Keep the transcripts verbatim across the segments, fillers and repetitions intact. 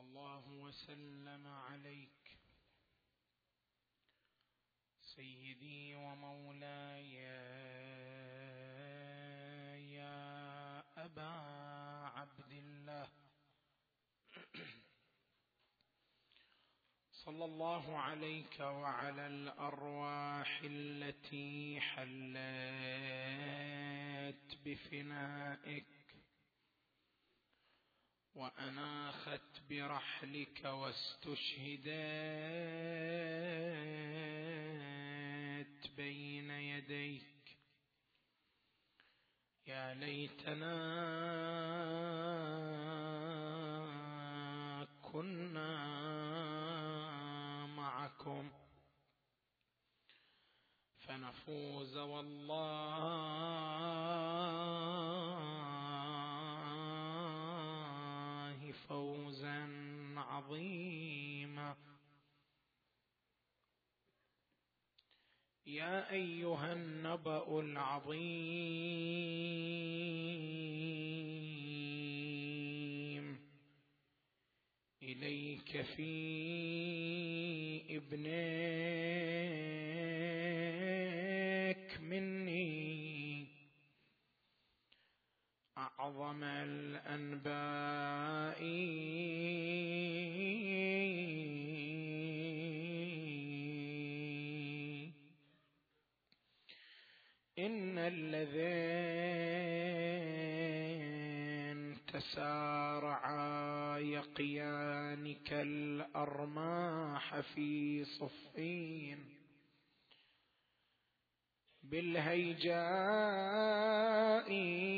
الله وسلم عليك سيدي ومولاي يا أبا عبد الله، صلى الله عليك وعلى الأرواح التي حلت بفنائك وأناخت برحلك واستشهدت بين يديك. يا ليتنا كنا معكم فنفوز والله فوزا عظيما. يا أيها النبأ العظيم، إليك في ابنك مني أعظم الأنباء، إن الذين تسارعا يقيانك الأرماح في صفين بالهيجاء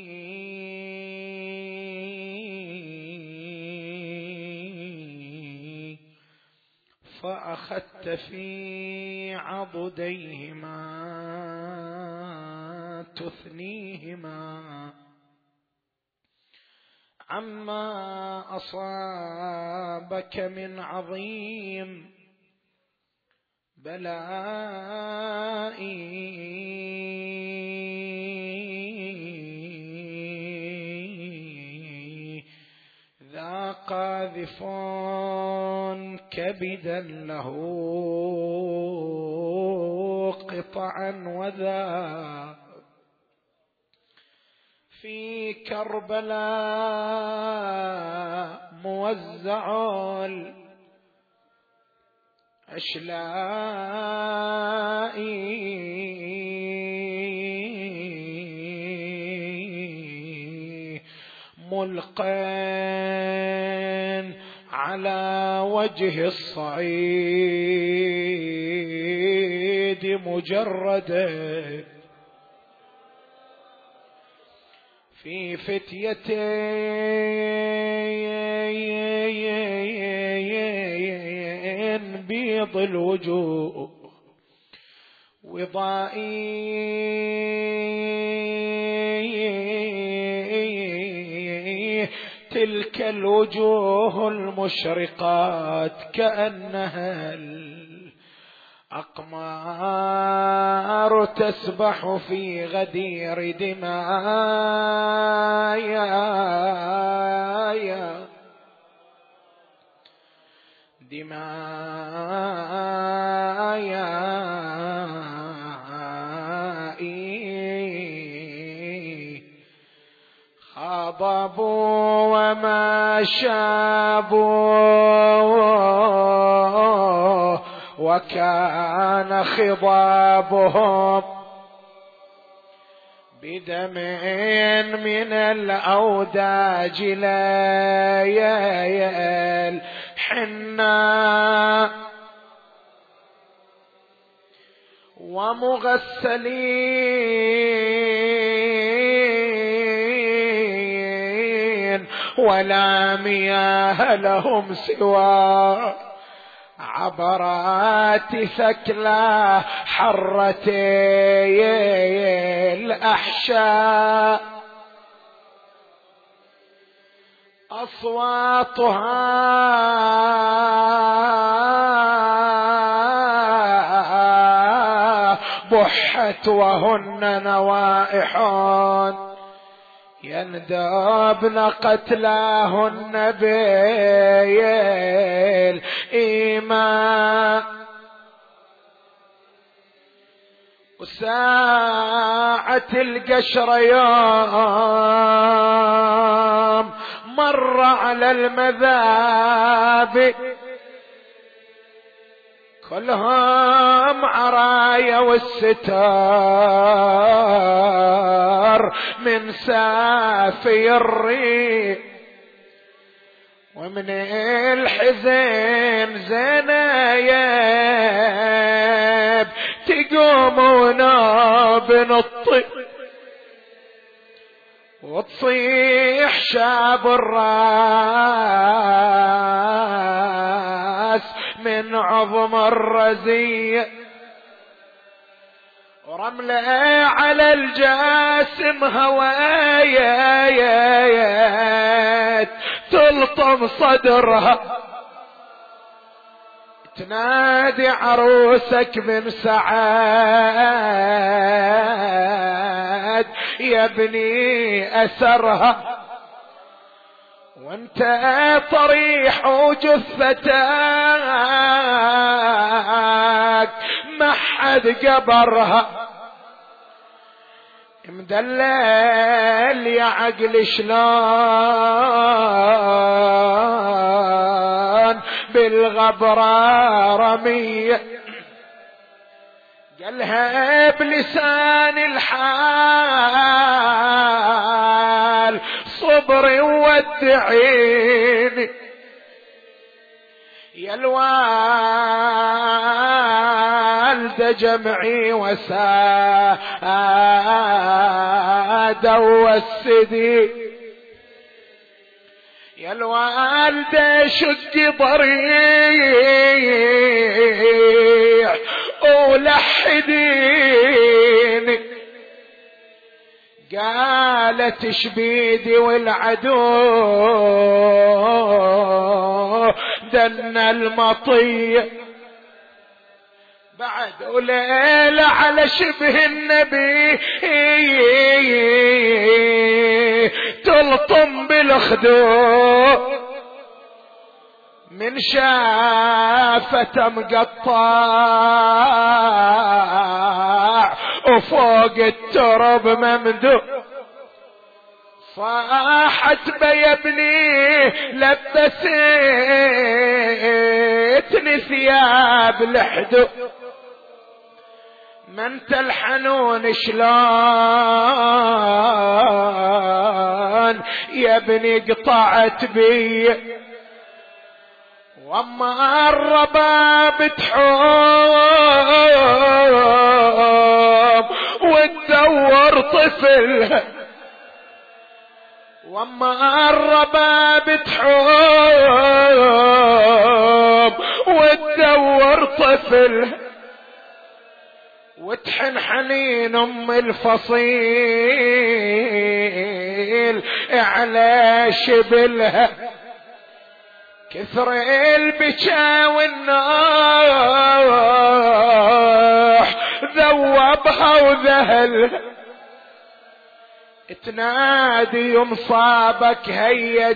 فأخذت في عضديهما تثنيهما عما أصابك من عظيم بلاء، ذا قاذف كبدا له قطعا وذا في كربلاء موزع الأشلاء، ملقٍ على وجه الصعيد مجرد في فتية بيض الوجوه وضائي، تلك الوجوه المشرقات كأنها الأقمار تسبح في غدير دمايا دمايا خضبوا وما شابوا وكان خضابهم بدم من الأوداج لا الحناء ومغسلين ولا مياه لهم سوى عبرات ثكلى حرتي الأحشاء، أصواتها بحت وهن نوائح يندبن قتلاه النبي الإيمان وساعة القشر يوم مر على المذابح كلهم عرايا والستار من سافي الريح ومن الحزن زنايب تقومون بنطي وتصيح شاب الراس من عظم الرزية ورملة على الجاسم هوايات تلطم صدرها تنادي عروسك من سعاد يا ابني أسرها وانت طريح وجثتك ما حد قبرها مدلل يا عقل شلون بالغبرة رمية قالها بلسان الحال صبري ودعيني يا الوالدة جمعي وسادة والسدي يا الوالدة شقي ضريح ولحديني قالت شبيدي والعدو دن المطية بعد وليلة على شبه النبي تلطم بالخدود من شافة مقطع وفوق الترب ممدود صاحت بيا ابني لبسيتني ثياب الحدود ما انت الحنون شلون يا ابني قطعت بي وما الرباب تحوم وتدور طفل وما الرباب تحوم وتدور طفل وتحن حنين ام الفصيل على شبلها كثر البكا والنوح ذوبها وذهل تنادي ينصابك هيا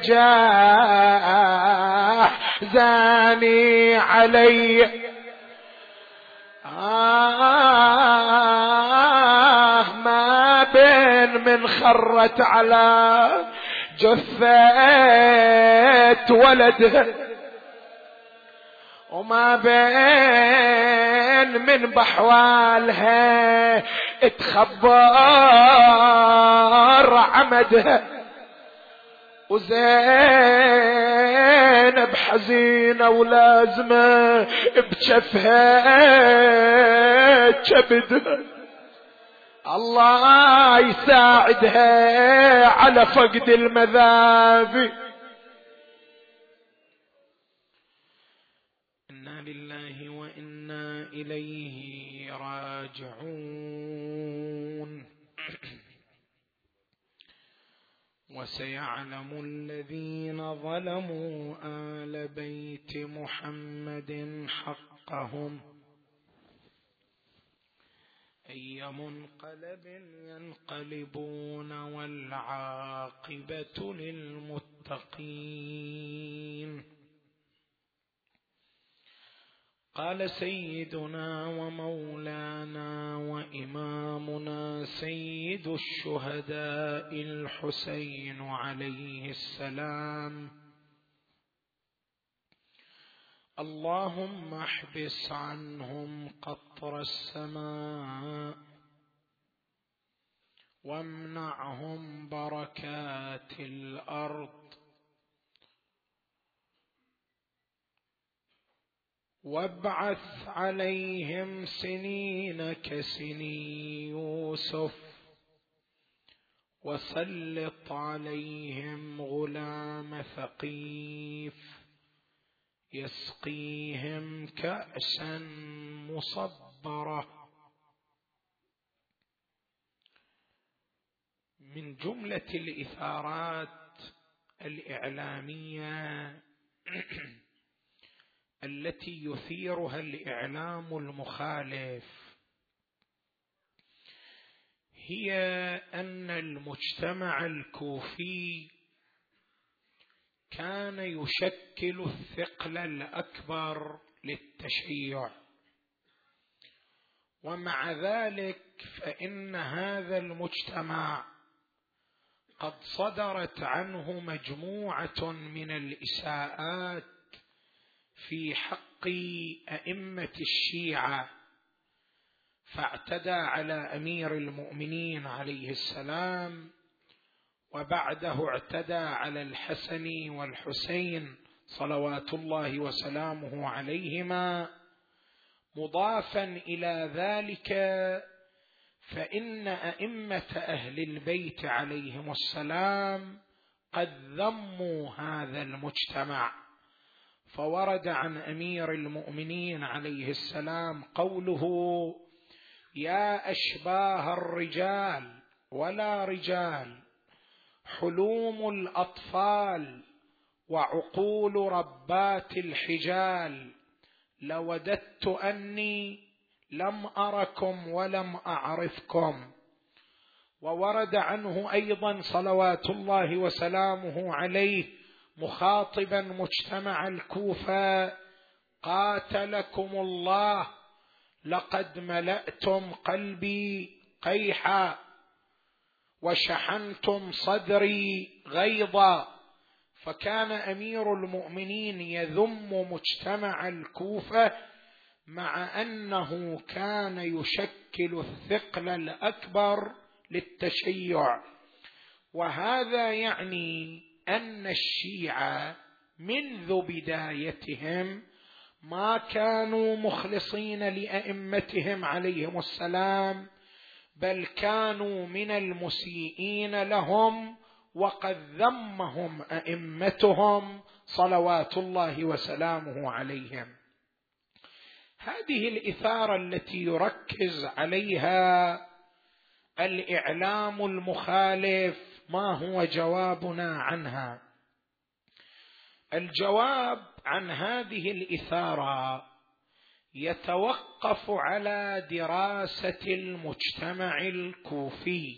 جاح زاني علي آه ما بين من خرت على جثة ولدها وما بين من بحوالها اتخبر عمدها وزينب حزينة ولازمة بجفها كبدها الله يساعدها على فقد المذابي. إنا لله وإنا إليه راجعون. وسيعلم الذين ظلموا آل بيت محمد حقهم أي منقلب ينقلبون والعاقبة للمتقين. قال سيدنا ومولانا وإمامنا سيد الشهداء الحسين عليه السلام: اللهم احبس عنهم قطر السماء وامنعهم بركات الأرض وابعث عليهم سنين كسني يوسف وسلط عليهم غلام ثقيف يسقيهم كأسا مصبرة. من جملة الإثارات الإعلامية التي يثيرها الإعلام المخالف هي أن المجتمع الكوفي كان يشكل الثقل الأكبر للتشيع، ومع ذلك فإن هذا المجتمع قد صدرت عنه مجموعة من الإساءات في حق أئمة الشيعة، فاعتدى على أمير المؤمنين عليه السلام، وبعده اعتدى على الحسن والحسين صلوات الله وسلامه عليهما. مضافا إلى ذلك فإن أئمة أهل البيت عليهم السلام قد ذموا هذا المجتمع، فورد عن أمير المؤمنين عليه السلام قوله: يا أشباه الرجال ولا رجال، حلوم الأطفال وعقول ربات الحجال، لوددت أني لم أركم ولم أعرفكم. وورد عنه أيضا صلوات الله وسلامه عليه مخاطبا مجتمع الكوفة: قاتلكم الله، لقد ملأتم قلبي قيحا وشحنتم صدري غيظا. فكان أمير المؤمنين يذم مجتمع الكوفة مع أنه كان يشكل الثقل الأكبر للتشيع. وهذا يعني أن الشيعة منذ بدايتهم ما كانوا مخلصين لأئمتهم عليهم السلام، بل كانوا من المسيئين لهم، وقد ذمهم أئمتهم صلوات الله وسلامه عليهم. هذه الإثارة التي يركز عليها الإعلام المخالف، ما هو جوابنا عنها؟ الجواب عن هذه الإثارة يتوقف على دراسة المجتمع الكوفي.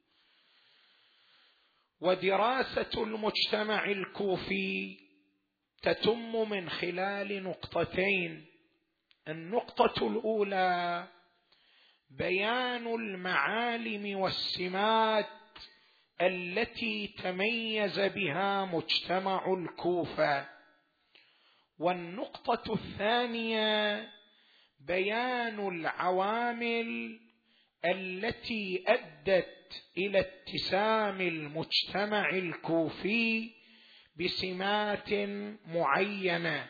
ودراسة المجتمع الكوفي تتم من خلال نقطتين: النقطة الأولى بيان المعالم والسمات التي تميز بها مجتمع الكوفة، والنقطة الثانية بيان العوامل التي أدت إلى اتسام المجتمع الكوفي بسمات معينة.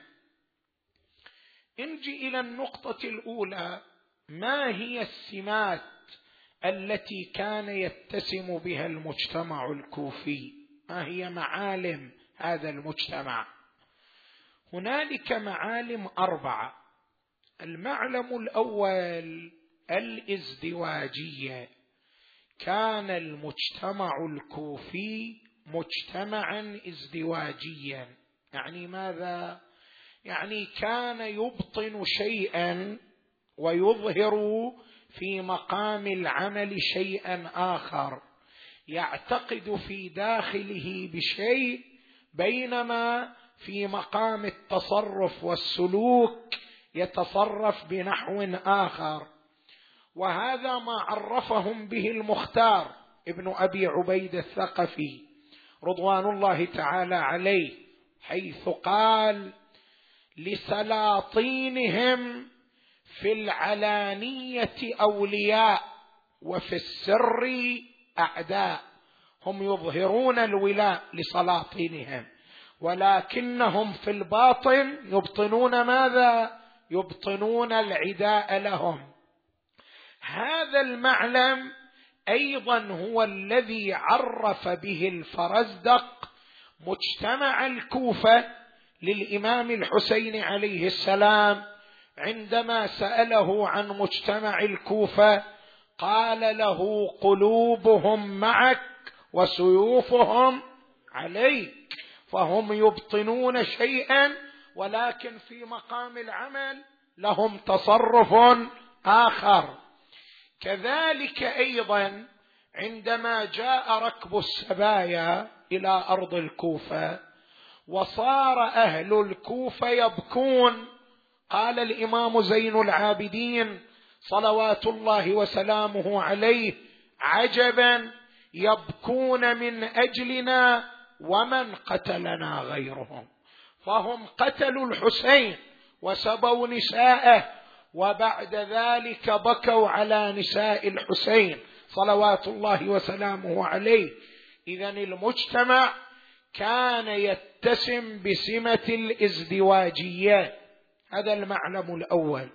نجي إلى النقطة الأولى: ما هي السمات التي كان يتسم بها المجتمع الكوفي؟ ما هي معالم هذا المجتمع؟ هنالك معالم أربعة. المعلم الأول الازدواجية. كان المجتمع الكوفي مجتمعا ازدواجيا. يعني ماذا؟ يعني كان يبطن شيئا ويظهر في مقام العمل شيئا آخر، يعتقد في داخله بشيء، بينما في مقام التصرف والسلوك يتصرف بنحو آخر. وهذا ما عرفهم به المختار ابن أبي عبيد الثقفي رضوان الله تعالى عليه، حيث قال: لسلاطينهم في العلانية أولياء وفي السر أعداء. هم يظهرون الولاء لسلاطينهم، ولكنهم في الباطن يبطنون ماذا؟ يبطنون العداء لهم. هذا المعلم أيضا هو الذي عرف به الفرزدق مجتمع الكوفة للإمام الحسين عليه السلام، عندما سأله عن مجتمع الكوفة قال له: قلوبهم معك وسيوفهم عليك. فهم يبطنون شيئا، ولكن في مقام العمل لهم تصرف آخر. كذلك أيضا عندما جاء ركب السبايا إلى أرض الكوفة وصار أهل الكوفة يبكون، قال الإمام زين العابدين صلوات الله وسلامه عليه: عجبا، يبكون من أجلنا ومن قتلنا غيرهم. فهم قتلوا الحسين وسبوا نساءه، وبعد ذلك بكوا على نساء الحسين صلوات الله وسلامه عليه. إذن المجتمع كان يتسم بسمة الازدواجية. هذا المعلم الأول.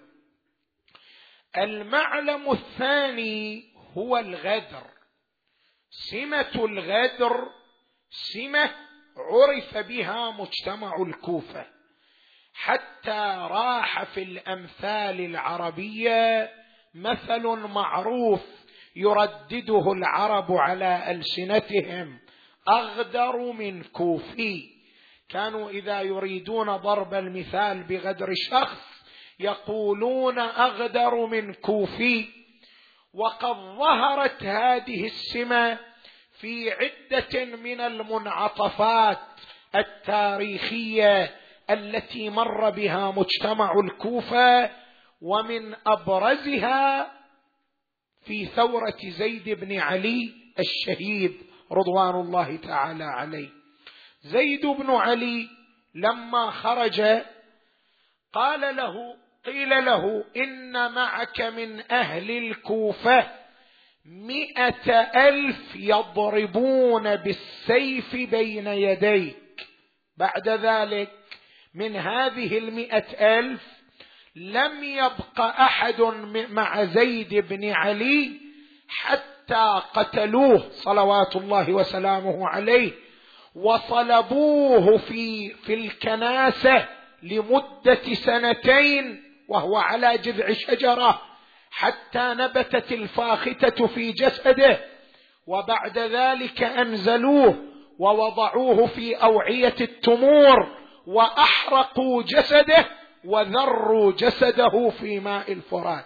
المعلم الثاني هو الغدر. سمة الغدر سمة عرف بها مجتمع الكوفة، حتى راح في الأمثال العربية مثل معروف يردده العرب على ألسنتهم: أغدر من كوفي. كانوا إذا يريدون ضرب المثال بغدر شخص يقولون: أغدر من كوفي. وقد ظهرت هذه السمة في عدة من المنعطفات التاريخية التي مر بها مجتمع الكوفة، ومن أبرزها في ثورة زيد بن علي الشهيد رضوان الله تعالى عليه. زيد بن علي لما خرج قال له قيل له: إن معك من أهل الكوفة مئة ألف يضربون بالسيف بين يديك. بعد ذلك من هذه المئة ألف لم يبق أحد مع زيد بن علي حتى قتلوه صلوات الله وسلامه عليه، وصلبوه في, في الكناسة لمدة سنتين وهو على جذع شجرة حتى نبتت الفاختة في جسده، وبعد ذلك أنزلوه ووضعوه في أوعية التمور وأحرقوا جسده وذروا جسده في ماء الفرات.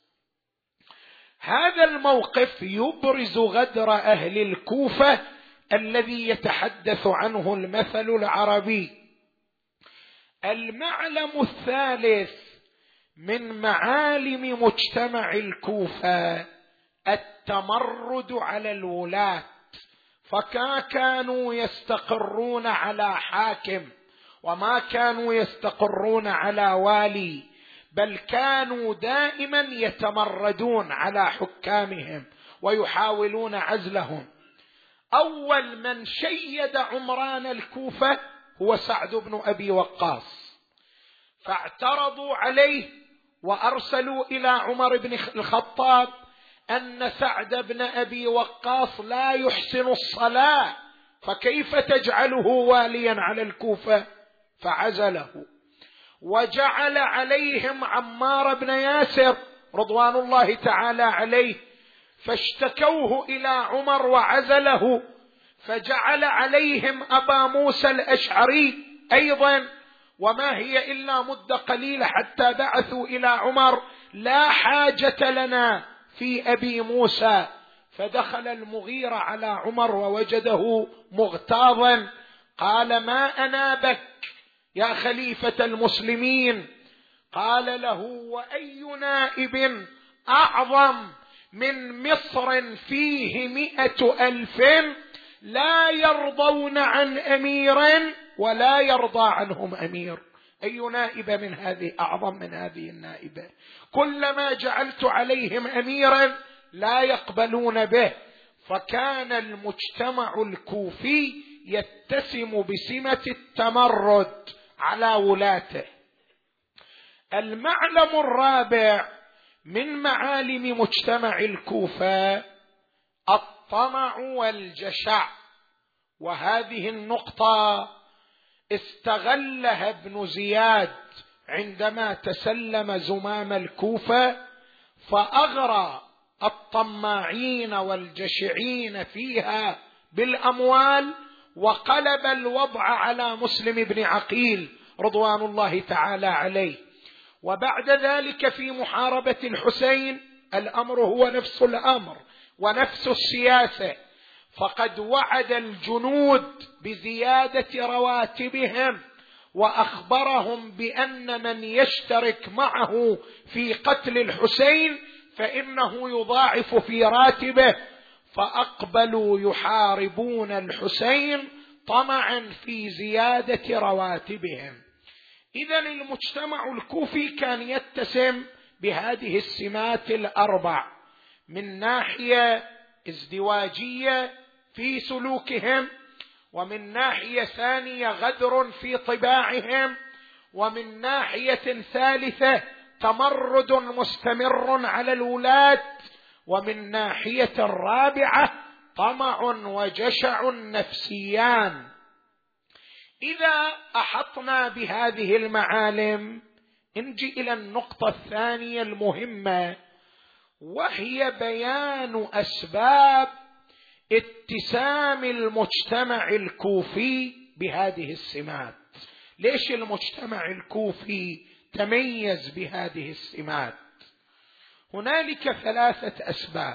هذا الموقف يبرز غدر أهل الكوفة الذي يتحدث عنه المثل العربي. المعلم الثالث من معالم مجتمع الكوفة التمرد على الولاة، فكانوا يستقرون على حاكم وما كانوا يستقرون على والي، بل كانوا دائما يتمردون على حكامهم ويحاولون عزلهم. أول من شيد عمران الكوفة هو سعد بن أبي وقاص، فاعترضوا عليه وأرسلوا إلى عمر بن الخطاب أن سعد بن أبي وقاص لا يحسن الصلاة، فكيف تجعله واليا على الكوفة؟ فعزله، وجعل عليهم عمار بن ياسر رضوان الله تعالى عليه، فاشتكوه إلى عمر وعزله، فجعل عليهم أبا موسى الأشعري أيضا، وما هي إلا مدة قليلة حتى بعثوا إلى عمر: لا حاجة لنا في أبي موسى، فدخل المغيرة على عمر ووجده مغتاظا، قال: ما أنابك يا خليفة المسلمين؟ قال له: وأي نائب أعظم من مصر فيه مئة ألف لا يرضون عن أمير ولا يرضى عنهم أمير. أي نائبة من هذه أعظم من هذه النائبة؟ كلما جعلت عليهم أميرا لا يقبلون به. فكان المجتمع الكوفي يتسم بسمة التمرد على ولاته. المعلم الرابع من معالم مجتمع الكوفة الطمع والجشع، وهذه النقطة استغلها ابن زياد عندما تسلم زمام الكوفة، فأغرى الطماعين والجشعين فيها بالأموال، وقلب الوضع على مسلم بن عقيل رضوان الله تعالى عليه. وبعد ذلك في محاربة الحسين الأمر هو نفس الأمر ونفس السياسة، فقد وعد الجنود بزيادة رواتبهم، وأخبرهم بأن من يشترك معه في قتل الحسين فإنه يضاعف في راتبه، فأقبلوا يحاربون الحسين طمعا في زيادة رواتبهم. إذن المجتمع الكوفي كان يتسم بهذه السمات الأربع: من ناحية ازدواجية في سلوكهم، ومن ناحية ثانية غدر في طباعهم، ومن ناحية ثالثة تمرد مستمر على الولاة، ومن ناحية الرابعة طمع وجشع نفسيان. إذا أحطنا بهذه المعالم نجي إلى النقطة الثانية المهمة، وهي بيان أسباب اتسام المجتمع الكوفي بهذه السمات. ليش المجتمع الكوفي تميز بهذه السمات؟ هنالك ثلاثة أسباب.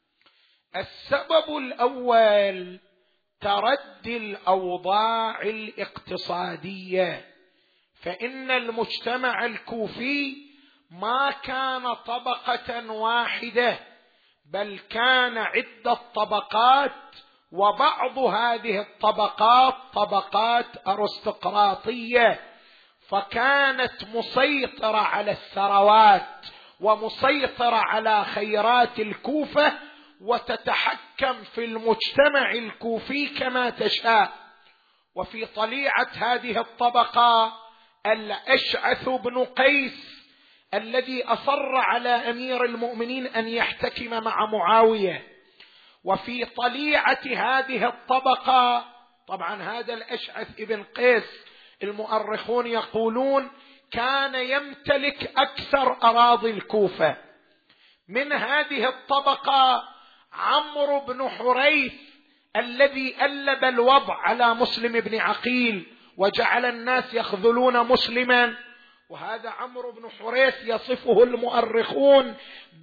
السبب الأول تردي الأوضاع الاقتصادية، فإن المجتمع الكوفي ما كان طبقة واحدة، بل كان عدة طبقات، وبعض هذه الطبقات طبقات أرستقراطية، فكانت مسيطرة على الثروات ومسيطرة على خيرات الكوفة، وتتحكم في المجتمع الكوفي كما تشاء. وفي طليعة هذه الطبقة الأشعث بن قيس الذي أصر على أمير المؤمنين أن يحتكم مع معاوية. وفي طليعة هذه الطبقة، طبعا هذا الأشعث بن قيس المؤرخون يقولون كان يمتلك أكثر أراضي الكوفة. من هذه الطبقة عمرو بن حريث الذي ألب الوضع على مسلم بن عقيل وجعل الناس يخذلون مسلما، وهذا عمرو بن حريث يصفه المؤرخون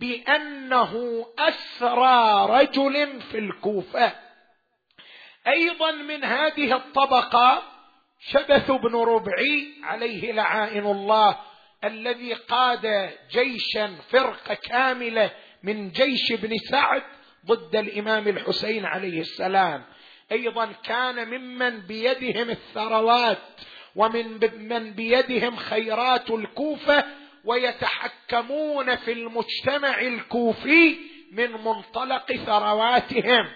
بأنه أسرى رجل في الكوفة. أيضا من هذه الطبقة شبث بن ربعي عليه لعائن الله، الذي قاد جيشا فرقة كاملة من جيش بن سعد ضد الإمام الحسين عليه السلام. أيضا كان ممن بيدهم الثروات ومن من بيدهم خيرات الكوفة، ويتحكمون في المجتمع الكوفي من منطلق ثرواتهم.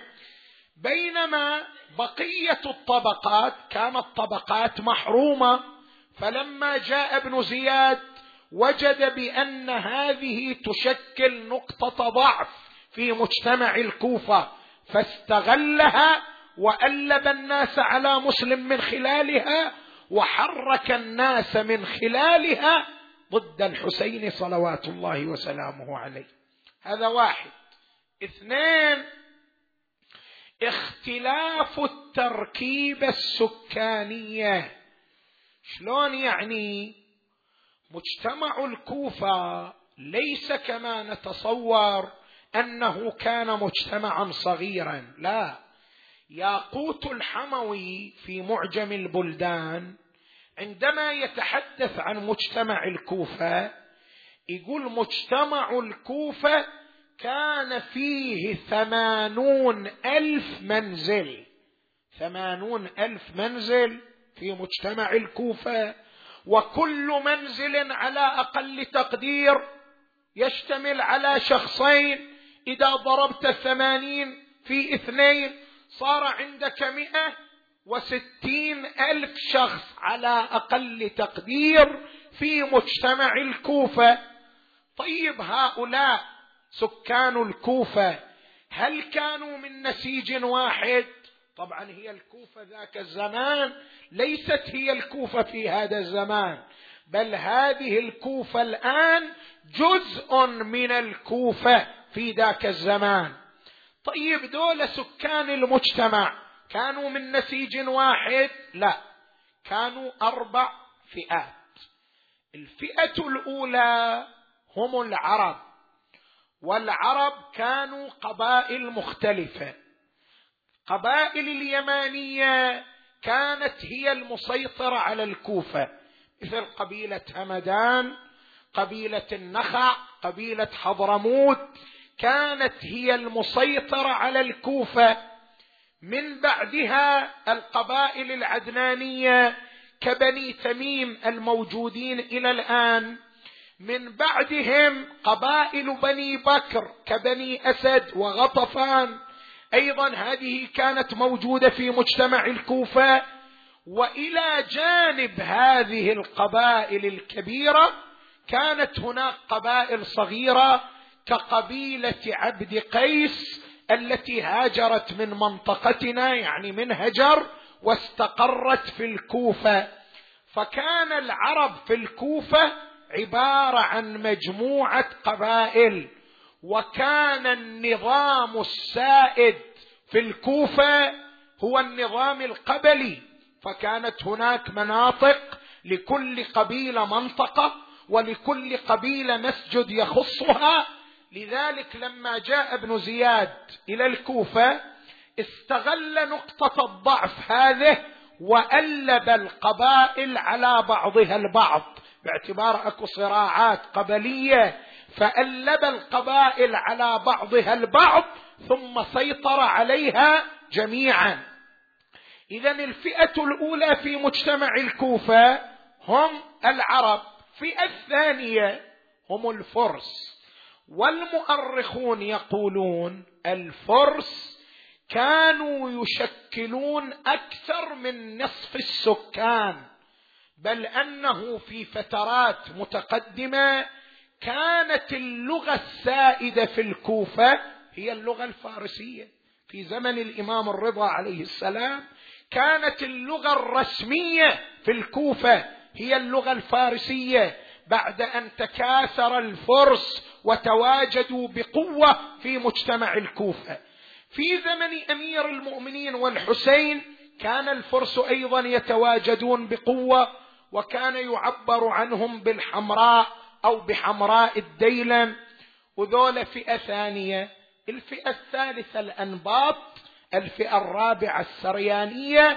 بينما بقية الطبقات كانت طبقات محرومة، فلما جاء ابن زياد وجد بأن هذه تشكل نقطة ضعف في مجتمع الكوفة، فاستغلها وألب الناس على مسلم من خلالها، وحرك الناس من خلالها ضد الحسين صلوات الله وسلامه عليه. هذا واحد. اثنين، اختلاف التركيبة السكانية. شلون يعني؟ مجتمع الكوفة ليس كما نتصور أنه كان مجتمعا صغيرا، لا. ياقوت الحموي في معجم البلدان عندما يتحدث عن مجتمع الكوفة يقول مجتمع الكوفة كان فيه ثمانون ألف منزل، ثمانون ألف منزل في مجتمع الكوفة، وكل منزل على أقل تقدير يشتمل على شخصين، إذا ضربت ثمانين في اثنين صار عندك مئة وستين ألف شخص على أقل تقدير في مجتمع الكوفة. طيب هؤلاء سكان الكوفة هل كانوا من نسيج واحد؟ طبعا هي الكوفة ذاك الزمان ليست هي الكوفة في هذا الزمان، بل هذه الكوفة الآن جزء من الكوفة في ذاك الزمان. طيب دول سكان المجتمع كانوا من نسيج واحد؟ لا، كانوا أربع فئات. الفئة الأولى هم العرب، والعرب كانوا قبائل مختلفة. قبائل اليمانية كانت هي المسيطرة على الكوفة، مثل قبيلة همدان، قبيلة النخع، قبيلة حضرموت، كانت هي المسيطرة على الكوفة. من بعدها القبائل العدنانية كبني تميم الموجودين إلى الآن. من بعدهم قبائل بني بكر كبني أسد وغطفان، أيضا هذه كانت موجودة في مجتمع الكوفة. وإلى جانب هذه القبائل الكبيرة كانت هناك قبائل صغيرة كقبيلة عبد قيس التي هاجرت من منطقتنا، يعني من هجر، واستقرت في الكوفة. فكان العرب في الكوفة عبارة عن مجموعة قبائل، وكان النظام السائد في الكوفة هو النظام القبلي، فكانت هناك مناطق لكل قبيلة منطقة، ولكل قبيلة مسجد يخصها. لذلك لما جاء ابن زياد إلى الكوفة استغل نقطة الضعف هذه وألب القبائل على بعضها البعض، باعتبار أكو صراعات قبلية، فألب القبائل على بعضها البعض ثم سيطر عليها جميعا. إذن الفئة الأولى في مجتمع الكوفة هم العرب. الفئة الثانية هم الفرس، والمؤرخون يقولون الفرس كانوا يشكلون أكثر من نصف السكان، بل أنه في فترات متقدمة كانت اللغة السائدة في الكوفة هي اللغة الفارسية. في زمن الإمام الرضا عليه السلام كانت اللغة الرسمية في الكوفة هي اللغة الفارسية، بعد أن تكاثر الفرس وتواجدوا بقوة في مجتمع الكوفة. في زمن أمير المؤمنين والحسين كان الفرس أيضا يتواجدون بقوة، وكان يعبر عنهم بالحمراء أو بحمراء الديلم. وذول فئة ثانية. الفئة الثالثة الأنباط، الفئة الرابعة السريانية،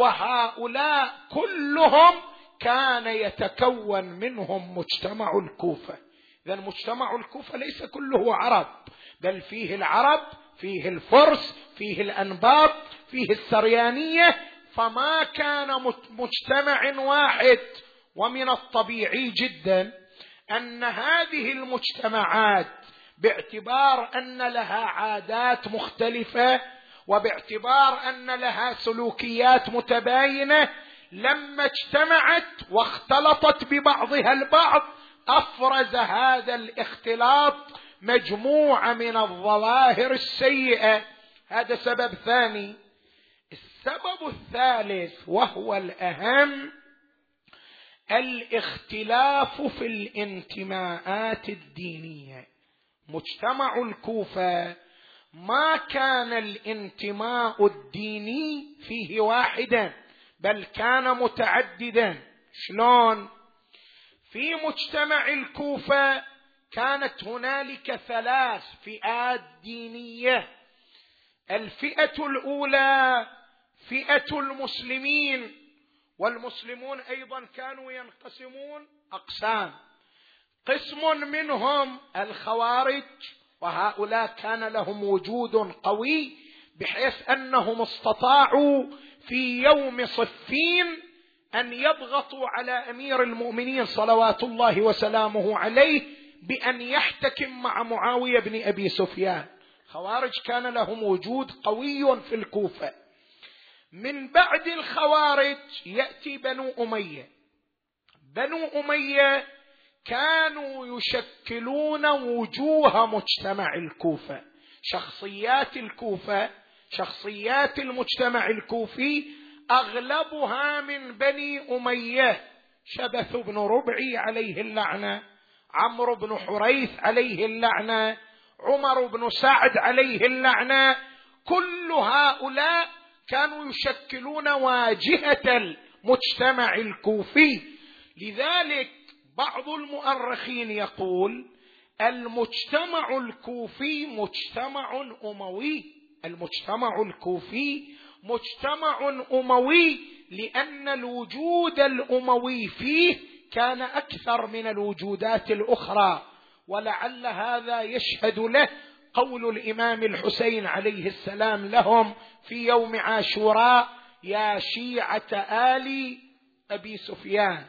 وهؤلاء كلهم كان يتكون منهم مجتمع الكوفة. إذن مجتمع الكوفة ليس كله عرب، بل فيه العرب، فيه الفرس، فيه الأنباط، فيه السريانية، فما كان مجتمع واحد. ومن الطبيعي جدا أن هذه المجتمعات باعتبار أن لها عادات مختلفة، وباعتبار أن لها سلوكيات متباينة، لما اجتمعت واختلطت ببعضها البعض أفرز هذا الاختلاط مجموعة من الظواهر السيئة. هذا سبب ثاني. السبب الثالث وهو الأهم الاختلاف في الانتماءات الدينية. مجتمع الكوفة ما كان الانتماء الديني فيه واحدا، بل كان متعددا. شلون؟ في مجتمع الكوفة كانت هنالك ثلاث فئات دينية. الفئة الأولى فئة المسلمين، والمسلمون أيضا كانوا ينقسمون أقسام. قسم منهم الخوارج، وهؤلاء كان لهم وجود قوي بحيث أنهم استطاعوا في يوم صفين أن يضغطوا على أمير المؤمنين صلوات الله وسلامه عليه بأن يحتكم مع معاوية بن أبي سفيان. خوارج كان لهم وجود قوي في الكوفة. من بعد الخوارج يأتي بنو أمية. بنو أمية كانوا يشكلون وجوه مجتمع الكوفة. شخصيات الكوفة، شخصيات المجتمع الكوفي أغلبها من بني أمية. شبث بن ربعي عليه اللعنة، عمرو بن حريث عليه اللعنة، عمر بن سعد عليه اللعنة، كل هؤلاء كانوا يشكلون واجهة المجتمع الكوفي. لذلك بعض المؤرخين يقول المجتمع الكوفي مجتمع أموي. المجتمع الكوفي مجتمع أموي لأن الوجود الأموي فيه كان أكثر من الوجودات الأخرى، ولعل هذا يشهد له قول الإمام الحسين عليه السلام لهم في يوم عاشوراء: يا شيعة آل أبي سفيان.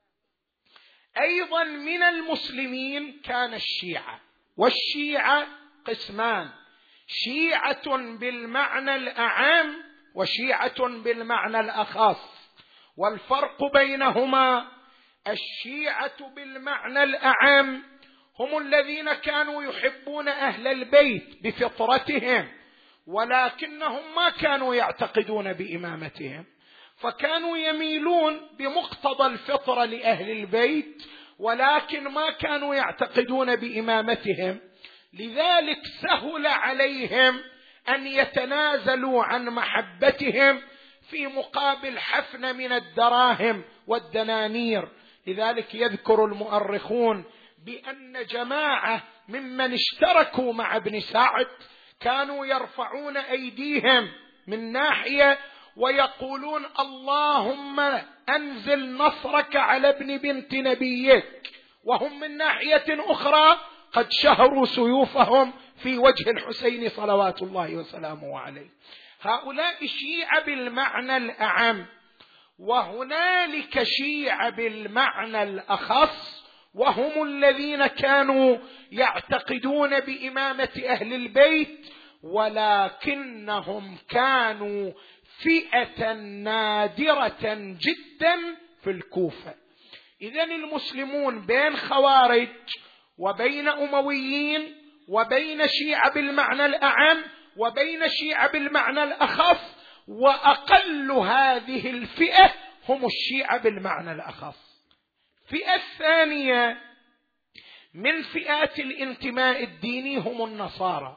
أيضا من المسلمين كان الشيعة، والشيعة قسمان: شيعة بالمعنى الأعم وشيعة بالمعنى الأخص. والفرق بينهما: الشيعة بالمعنى الأعم هم الذين كانوا يحبون أهل البيت بفطرتهم، ولكنهم ما كانوا يعتقدون بإمامتهم، فكانوا يميلون بمقتضى الفطرة لأهل البيت، ولكن ما كانوا يعتقدون بإمامتهم. لذلك سهل عليهم أن يتنازلوا عن محبتهم في مقابل حفنة من الدراهم والدنانير. لذلك يذكر المؤرخون بأن جماعة ممن اشتركوا مع ابن سعد كانوا يرفعون أيديهم من ناحية ويقولون: اللهم أنزل نصرك على ابن بنت نبيك، وهم من ناحية أخرى قد شهروا سيوفهم في وجه الحسين صلوات الله وسلامه عليه. هؤلاء شيعة بالمعنى الأعم، وهنالك شيعة بالمعنى الأخص، وهم الذين كانوا يعتقدون بإمامة أهل البيت، ولكنهم كانوا فئة نادرة جدا في الكوفة. إذن المسلمون بين خوارج وبين أمويين وبين شيعة بالمعنى الأعم وبين شيعة بالمعنى الأخص، وأقل هذه الفئة هم الشيعة بالمعنى الأخص. الفئة الثانية من فئات الانتماء الديني هم النصارى.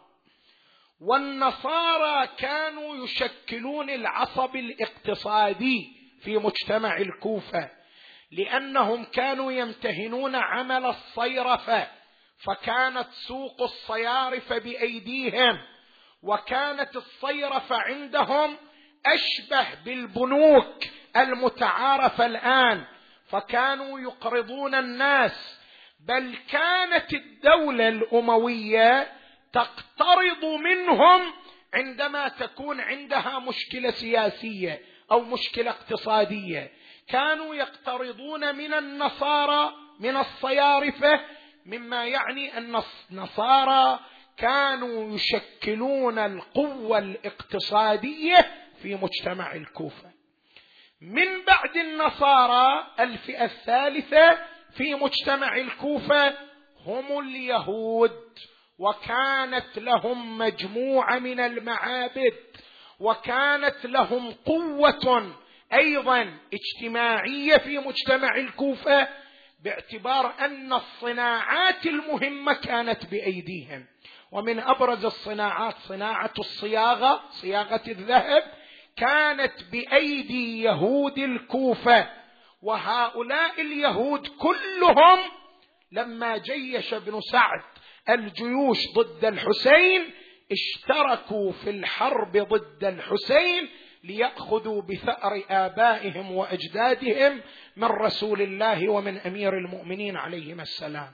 والنصارى كانوا يشكلون العصب الاقتصادي في مجتمع الكوفة، لأنهم كانوا يمتهنون عمل الصيرفة، فكانت سوق الصيارفة بأيديهم، وكانت الصيرفة عندهم أشبه بالبنوك المتعارفة الآن، فكانوا يقرضون الناس. بل كانت الدولة الأموية تقترض منهم عندما تكون عندها مشكلة سياسية أو مشكلة اقتصادية. كانوا يقترضون من النصارى من الصيارفة، مما يعني أن النصارى كانوا يشكلون القوة الاقتصادية في مجتمع الكوفة. من بعد النصارى الفئة الثالثة في مجتمع الكوفة هم اليهود، وكانت لهم مجموعة من المعابد، وكانت لهم قوة أيضا اجتماعية في مجتمع الكوفة، باعتبار أن الصناعات المهمة كانت بأيديهم. ومن أبرز الصناعات صناعة الصياغة، صياغة الذهب، كانت بأيدي يهود الكوفة. وهؤلاء اليهود كلهم لما جيش ابن سعد الجيوش ضد الحسين اشتركوا في الحرب ضد الحسين ليأخذوا بثأر آبائهم وأجدادهم من رسول الله ومن أمير المؤمنين عليهما السلام.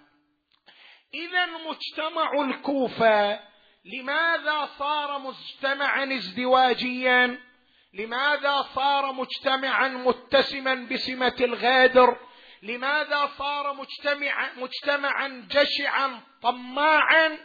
إذا مجتمع الكوفة لماذا صار مجتمعا ازدواجيا؟ لماذا صار مجتمعا متسما بسمة الغادر؟ لماذا صار مجتمعا, مجتمعا جشعا طماعا؟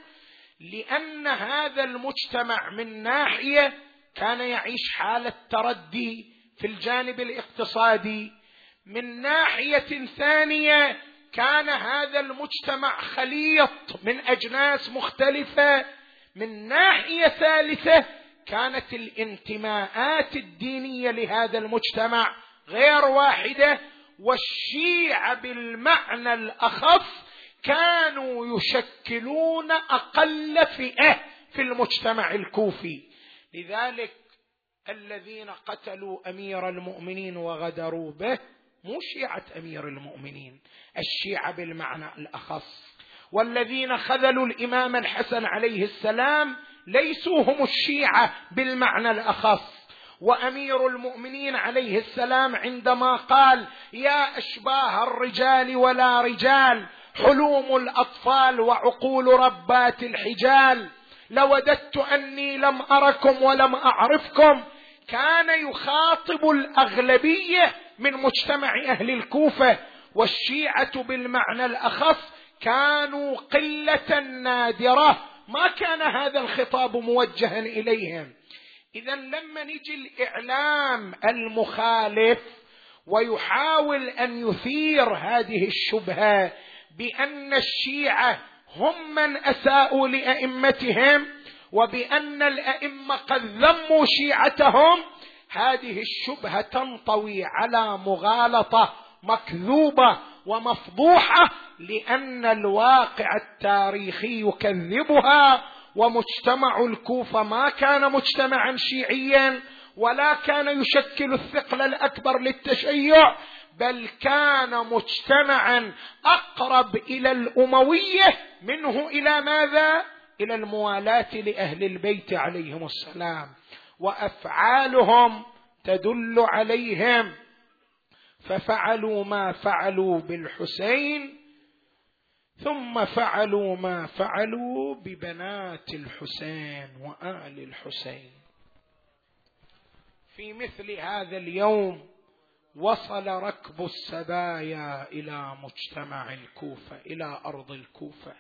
لأن هذا المجتمع من ناحية كان يعيش حالة تردي في الجانب الاقتصادي، من ناحية ثانية كان هذا المجتمع خليط من أجناس مختلفة، من ناحية ثالثة كانت الانتماءات الدينية لهذا المجتمع غير واحدة، والشيعة بالمعنى الأخص كانوا يشكلون أقل فئة في المجتمع الكوفي. لذلك الذين قتلوا أمير المؤمنين وغدروا به مو شيعة أمير المؤمنين، الشيعة بالمعنى الأخص، والذين خذلوا الإمام الحسن عليه السلام ليسوا هم الشيعة بالمعنى الأخص. وأمير المؤمنين عليه السلام عندما قال يا أشباه الرجال ولا رجال، حلوم الأطفال وعقول ربات الحجال، لوددت أني لم أركم ولم أعرفكم، كان يخاطب الأغلبية من مجتمع أهل الكوفة، والشيعة بالمعنى الأخص كانوا قلة نادرة، ما كان هذا الخطاب موجها إليهم. إذا لما نجي الإعلام المخالف ويحاول أن يثير هذه الشبهة بأن الشيعة هم من أساءوا لأئمتهم وبأن الأئمة قد ذموا شيعتهم، هذه الشبهة تنطوي على مغالطة مكذوبة ومفضوحة، لأن الواقع التاريخي يكذبها. ومجتمع الكوفة ما كان مجتمعا شيعيا ولا كان يشكل الثقل الأكبر للتشيع، بل كان مجتمعا أقرب إلى الأموية منه إلى ماذا؟ إلى الموالاة لأهل البيت عليهم السلام، وأفعالهم تدل عليهم. ففعلوا ما فعلوا بالحسين، ثم فعلوا ما فعلوا ببنات الحسين وآل الحسين. في مثل هذا اليوم وصل ركب السبايا إلى مجتمع الكوفة، إلى أرض الكوفة.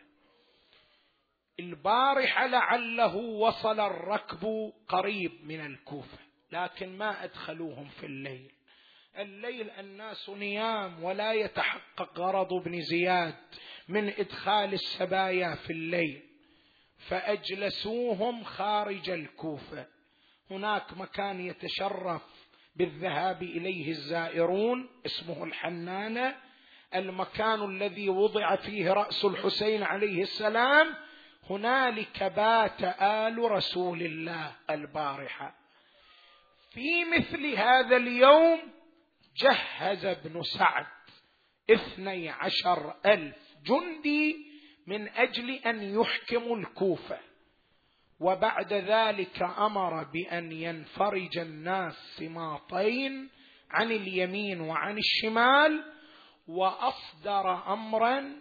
البارحة لعله وصل الركب قريب من الكوفة، لكن ما أدخلوهم في الليل. الليل الناس نيام، ولا يتحقق غرض ابن زياد من إدخال السبايا في الليل، فأجلسوهم خارج الكوفة. هناك مكان يتشرف بالذهاب إليه الزائرون اسمه الحنانة، المكان الذي وضع فيه رأس الحسين عليه السلام، هنالك بات آل رسول الله البارحة. في مثل هذا اليوم جهز ابن سعد اثني عشر ألف جندي من أجل أن يحكموا الكوفة، وبعد ذلك أمر بأن ينفرج الناس سماطين عن اليمين وعن الشمال، وأصدر أمرا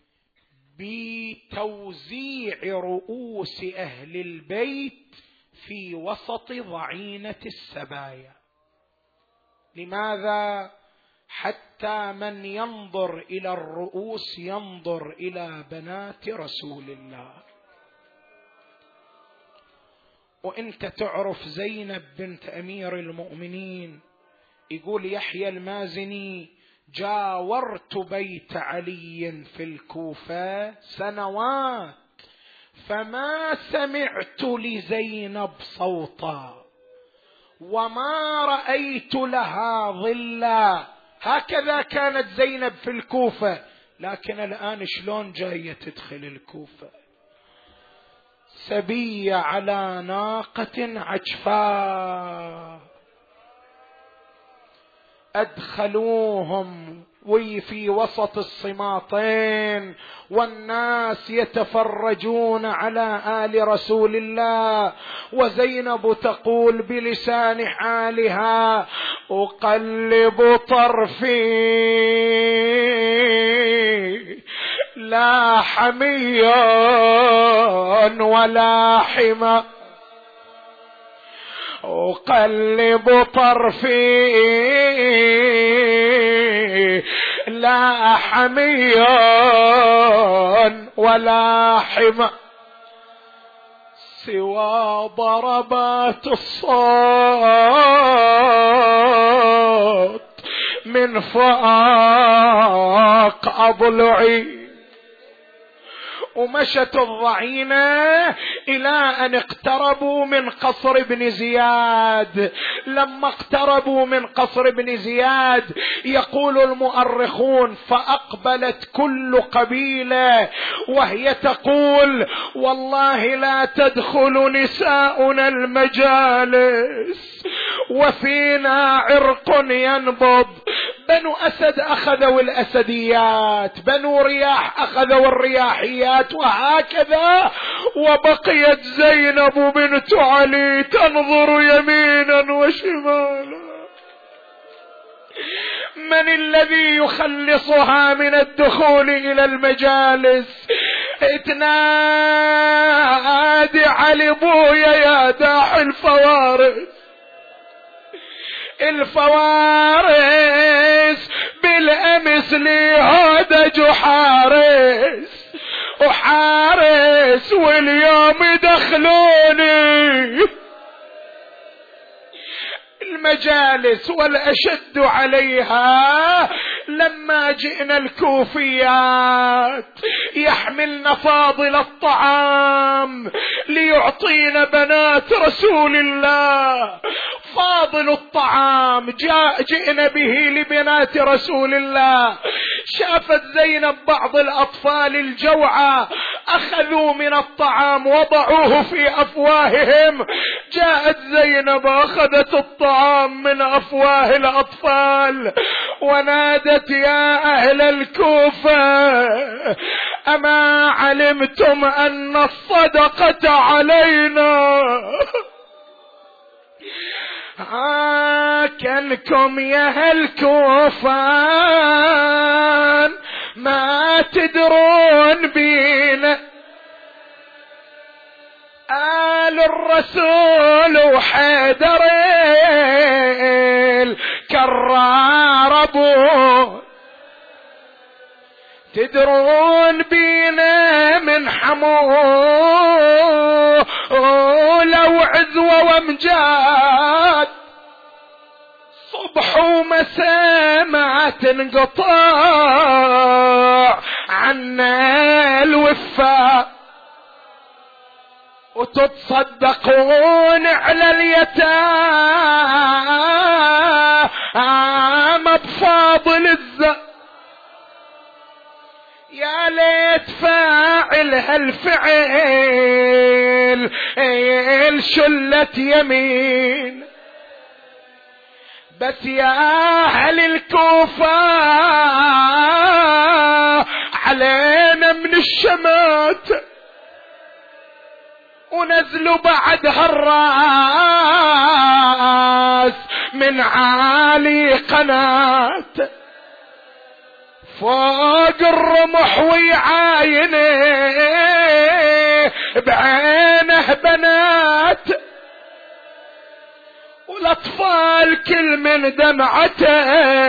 بتوزيع رؤوس أهل البيت في وسط ضعينة السبايا. لماذا؟ حتى من ينظر إلى الرؤوس ينظر إلى بنات رسول الله. وانت تعرف زينب بنت أمير المؤمنين، يقول يحيى المازني جاورت بيت علي في الكوفة سنوات فما سمعت لزينب صوتا وما رأيت لها ظلا. هكذا كانت زينب في الكوفة، لكن الآن شلون جاية تدخل الكوفة؟ سبية على ناقة عجفاء. أدخلوهم وي في وسط الصماطين والناس يتفرجون على آل رسول الله، وزينب تقول بلسان حالها: أقلب طرفي لا حميا ولا حمى، أقلب طرفي لا حميا ولا حمى، سوى ضربات الصوت من فوق أضلعي. ومشت الضعينة إلى أن اقتربوا من قصر ابن زياد. لما اقتربوا من قصر ابن زياد يقول المؤرخون: فأقبلت كل قبيلة وهي تقول: والله لا تدخل نساؤنا المجالس وفينا عرق ينبض. بنو أسد أخذوا الأسديات، بنو رياح أخذوا الرياحيات، وهكذا. وبقيت زينب بنت علي تنظر يمينا وشمالا. من الذي يخلصها من الدخول إلى المجالس؟ تنادي علي: بويا يا داعي الفوارس، الفوارس بالأمس لي هودج وحارس وحارس واليوم يدخلوني المجالس. والأشد عليها لما جئنا الكوفيات يحملن فاضل الطعام ليعطين بنات رسول الله، فاضل الطعام جاء جئنا به لبنات رسول الله. شافت زينب بعض الأطفال الجوعى أخذوا من الطعام وضعوه في أفواههم، جاءت زينب أخذت الطعام من أفواه الأطفال ونادت: يا أهل الكوفة، أما علمتم أن الصدقة علينا؟ هاكنكم يا أهل كوفان ما تدرون بينا، آل الرسول وحيدر الكرار أبوه، تدرون بينا من حموه لو عزوة وامجاد، صبح ومساء ما تنقطع عنا الوفاء، وتتصدقون على اليتامى بفاضل الزق. يا ليت فاعل هالفعل شلة يمين، بس يا أهل الكوفة علينا من الشمات، ونزلوا بعدها الراس من عالي قناة، فوق الرمح ويعاينه بعينه بنات، والاطفال كل من دمعته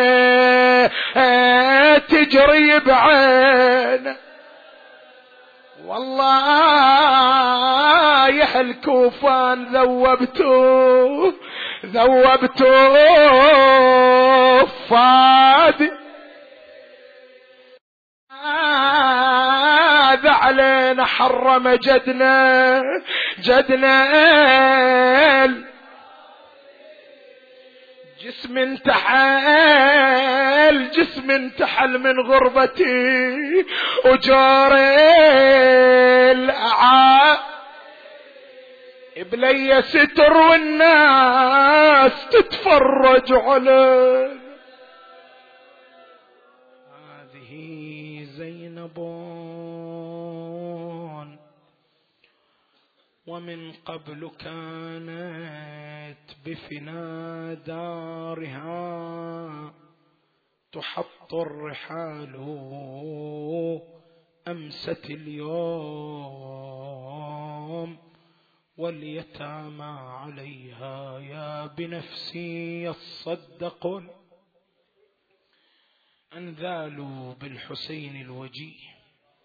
تجري بعينه. والله يا الكوفان ذوبتوه ذوبتوه فادي، هذا علينا حرم جدنا جدنا جسم انتحل جسم انتحل من غربتي وجار الأعاء، بلي ستر والناس تتفرج عليه. هذه زينب ومن قبل كانت بفنا دارها تحط الرحال أمست اليوم واليتامى عليها يا بنفسي يتصدقون أنذالوا بالحسين الوجيه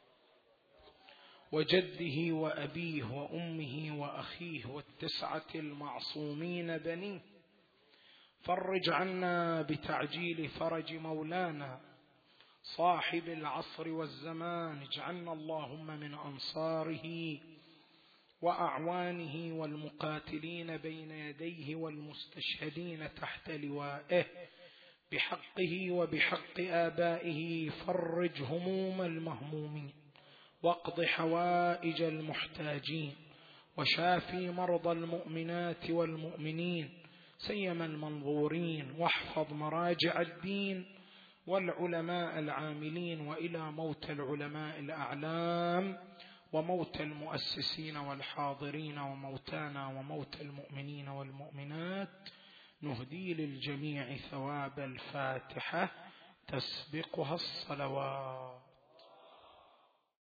وجده وأبيه وأمه وأخيه والتسعة المعصومين بنيه. فرج عنا بتعجيل فرج مولانا صاحب العصر والزمان. اجعلنا اللهم من أنصاره وأعوانه والمقاتلين بين يديه والمستشهدين تحت لوائه بحقه وبحق آبائه. فرج هموم المهمومين واقض حوائج المحتاجين وشافي مرضى المؤمنات والمؤمنين سيما المنظورين. واحفظ مراجع الدين والعلماء العاملين وإلى موت العلماء الأعلام وموت المؤسسين والحاضرين وموتانا وموت المؤمنين والمؤمنات. نهدي للجميع ثواب الفاتحة تسبقها الصلوات.